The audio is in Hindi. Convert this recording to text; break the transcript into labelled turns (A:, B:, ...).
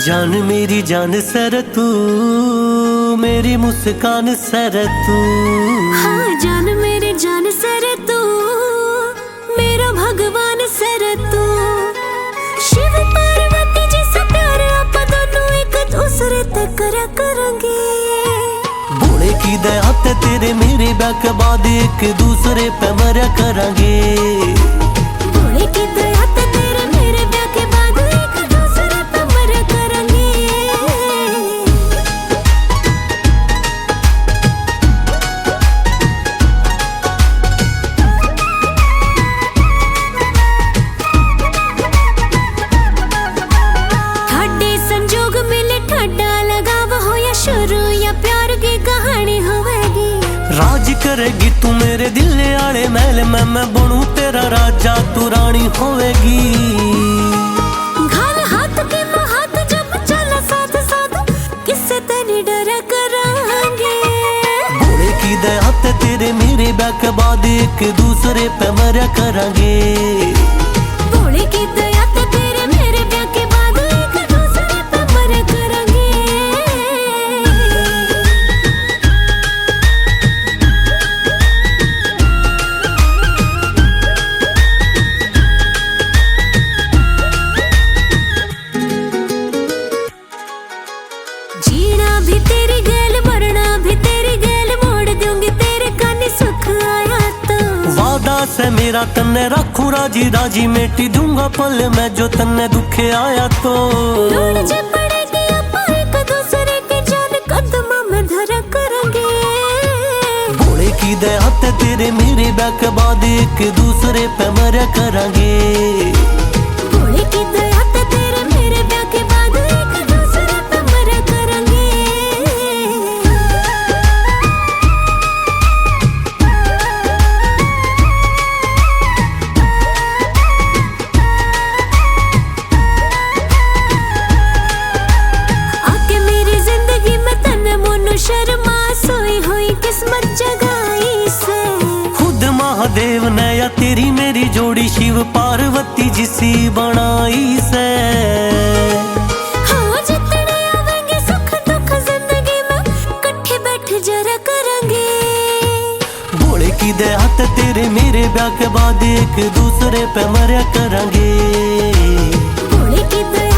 A: जान मेरी जान सर तू, मेरी मुस्कान सर तू।
B: हाँ जान मेरी जान सर तू, मेरा भगवान सर तू। शिव पार्वती जैसा प्यार आप दोनों एक दूसरे ते करा करेंगे।
A: भोले की दया ते तेरे मेरे ब्याह के बाद एक दूसरे पे मरा करेंगे।
B: भोले की दया ते तेरे मेरे ब्याह के बाद एक दूसरे पे मरा करेंगे। ठाडे संजोग मिले ठाडा लगाव हो या शुरू या प्यार की कहानी होवेगी।
A: राज करेगी तू मेरे दिल आले महल में, मैं बनूं तेरा राजा तू रानी होवेगी।
B: घाल हाथ के हाथ जब चला साथ साथ, किससे तेरी डरा करांगे।
A: भोले की दया ते तेरे मेरे ब्याह के बाद एक दूसरे पे मरा करेंगे।
B: भोले की दया ते तेरे मेरे ब्याह के बाद एक दूसरे पे मरा करेंगे। जीना भी तेरी गैल, मरना भी तेरी गैल, मोड़ दूंगी तेरे कानी सुख आया तो।
A: वादा से मेरा तन्ने रखूं राजी राजी, मेटी दूंगा पल में जो तन्ने दुखे आया तो।
B: ढूंढ जे पड़ेगी अपा एक दूसरे के जान कदमों में धरा करेंगे।
A: भोले की दया ते तेरे मेरे ब्याह के बाद एक दूसरे पे मरा करेंगे।
B: भोले की दया ते तेरे मेरे ब्याह के बाद एक दूसरे पे मरा करेंगे। आके मेरी जिंदगी में तन्ने मोनू शर्मा, सोई हुई किस्मत जगाई से।
A: खुद महादेव ने या तेरी मेरी जोड़ी शिव पार्वती जिसी बनाई से।
B: हाँ जितने आवेंगे सुख दुख जिंदगी में, कट्ठे बैठ जरा करेंगे।
A: भोले की दया ते तेरे मेरे ब्याह के बाद एक दूसरे पे मरा करेंगे।
B: भोले की दया